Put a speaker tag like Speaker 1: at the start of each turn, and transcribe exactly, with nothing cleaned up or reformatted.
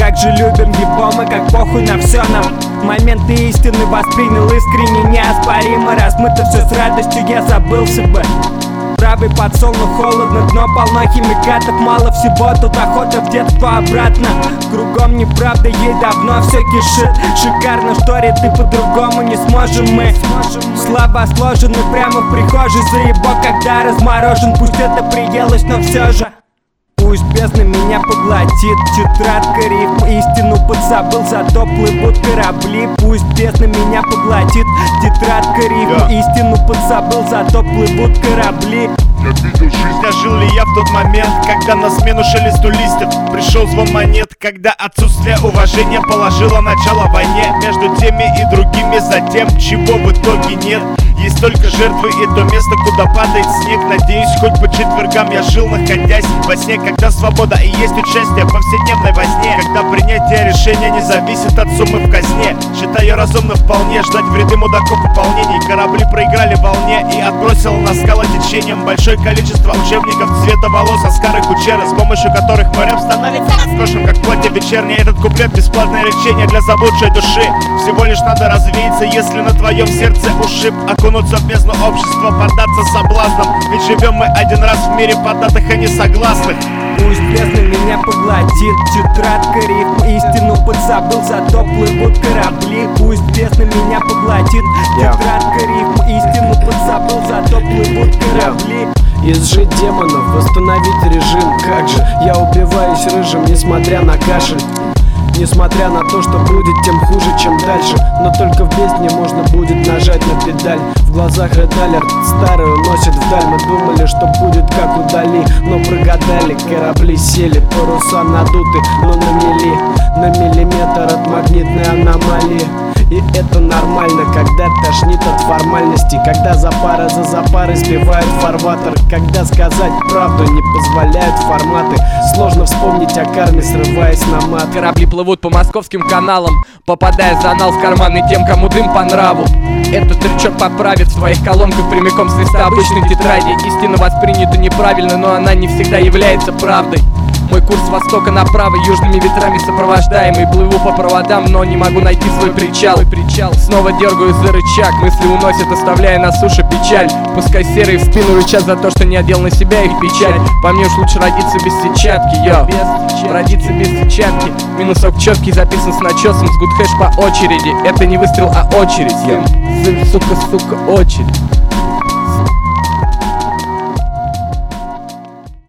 Speaker 1: как же любим его мы, как похуй на все нам. Моменты истины воспринял искренне, неоспоримо. Размыто все с радостью, я забылся бы. Правый подсол, но холодно, дно полно химикатов. Мало всего, тут охота в детство обратно. Кругом неправда, ей давно все кишит. Шикарно, что ряды по-другому не сможем мы. Слова сложены прямо в прихожей. Заебок, когда разморожен, пусть это приелось, но все же. Пусть бездна меня поглотит, тетрадка рифм, истину подзабыл, зато плывут корабли. Пусть бездна меня поглотит, тетрадка рифм, yeah. истину подзабыл, зато плывут корабли.
Speaker 2: Я видел жизнь, а жил ли я в тот момент, когда на смену шелесту листьев пришел звон монет, когда отсутствие уважения положило начало войне между теми и другими, за тем, чего в итоге нет. Есть только жертвы и то место, куда падает снег. Надеюсь, хоть по четвергам я жил, находясь во сне, когда свобода и есть участие в повседневной возне, когда принятие решения не зависит от суммы в казне. Считаю разумно вполне ждать в ряды мудаков пополнений. Корабли проиграли волне и отбросило на скалы течением большое количество учебников цвета волос Оскара Кучера, с помощью которых мы рэп становится роскошным, как платье вечернее. Этот куплет — бесплатное лечение для заблудшей души. Всего лишь надо развеяться, если на твоем сердце ушиб. Окунуться в бездну общества, поддаться соблазнам, ведь живем мы один раз в мире поддатых и несогласных.
Speaker 1: Пусть бездна меня поглотит, тетрадка рифм, истину подзабыл, зато плывут корабли. Пусть бездна меня поглотит, тетрадка рифм, истину подзабыл, зато плывут корабли.
Speaker 3: Изжить демонов, восстановить режим. Как же я убиваюсь рыжим, несмотря на кашель. Несмотря на то, что будет тем хуже, чем дальше. Но только в бездне можно будет нажать на педаль. В глазах редалер старую носит вдаль. Мы думали, что будет как удали, но прогадали. Корабли сели, паруса надуты, но на мили, на миллиметр от магнитной аномалии. И это нормально, когда тошнит от формальности, когда за пары за запары сбивают фарватер, когда сказать правду не позволяют форматы. Сложно вспомнить о карме, срываясь на мат.
Speaker 4: Корабли плывут по московским каналам, попадая за анал в карманы тем, кому дым по нраву. Этот трючок поправит в своих колонках прямиком с листа обычной тетради. Истина воспринята неправильно, но она не всегда является правдой. Мой курс с востока направо, южными ветрами сопровождаемый. Плыву по проводам, но не могу найти свой причал. причал Снова дергаю за рычаг, мысли уносят, оставляя на суше печаль. Пускай серые в спину рычат за то, что не одел на себя их печаль. По мне уж лучше родиться без сетчатки, йо Родиться без сетчатки. Минусок четкий, записан с начесом, с гудхэш по очереди. Это не выстрел, а очередь, йо Сука, сука, очередь.